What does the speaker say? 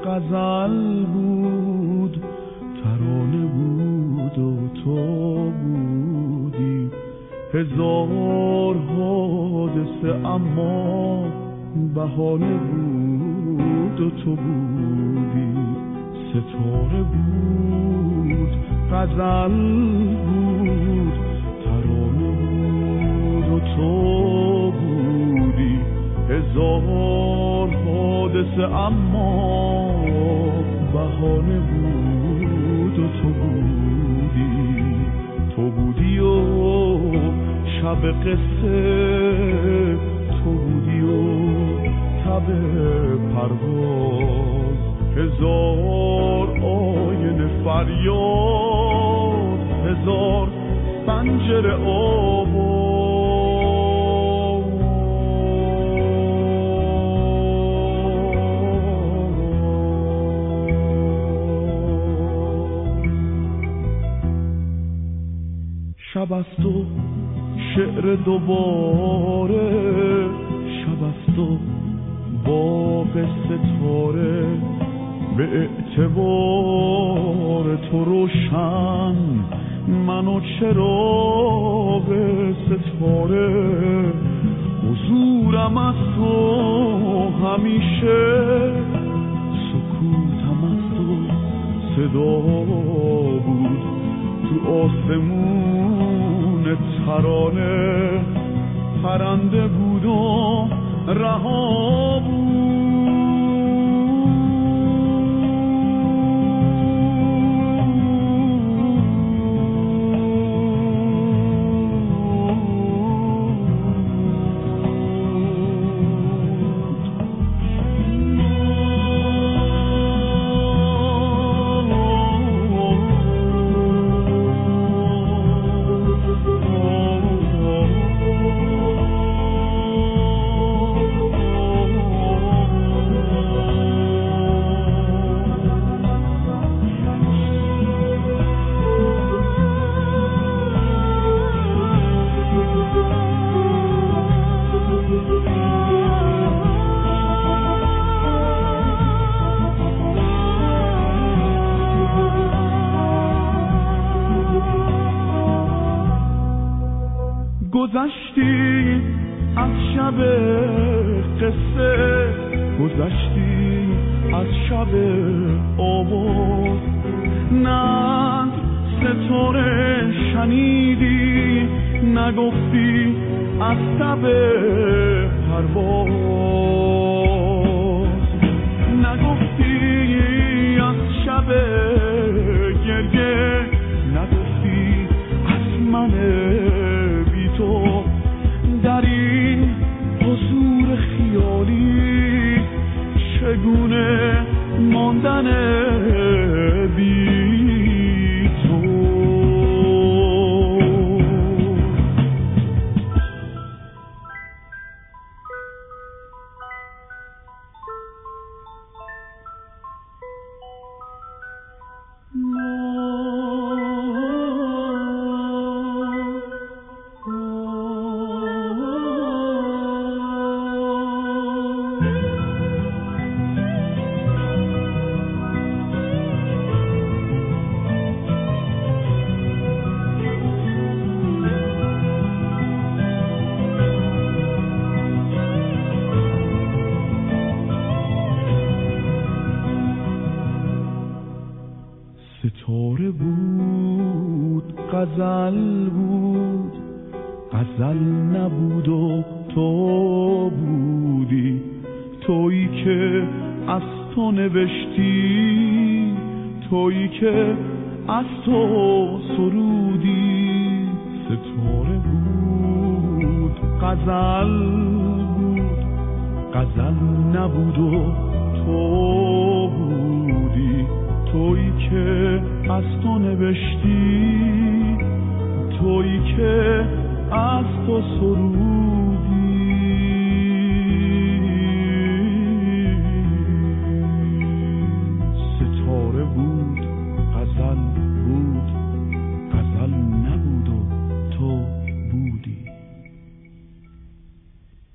غزل بود، ترانه بود و تو بودی. هزار حادثه اما بهانه بود و تو بودی. ستاره بود، غزل بود، ترانه بود و تو بودی. هزار حادثه اما بهانه بود و تو بودی. تو بودی و شب قصه، تو بودی و تب پرواز. هزار آینه فریاد، هزار پنجره آواز. شب است و شعر دوباره، شب است و باغ ستاره. به اعتبار تو روشن من و چراغ ستاره. حضورم از تو همیشه، سکوتم از تو صدا بود. تو آسمون ترانه پرنده بود و رها بود. گذشتی از شب قصه، گذشتی از شب آواز. نه ستاره شنیدی، نگفتی از تب پرواز. نگفتی از شب گریه، نگفتی از من تو. در این حضور خیالی چگونه ماندن بی تو. ستاره بود، غزل بود، غزل نبود و تو بودی. تویی که از تو نوشتی، تویی که از تو سرودی. ستاره بود، غزل بود، غزل نبود و تو بودی. تویی که از تو نوشتی، تویی که از تو سرودی.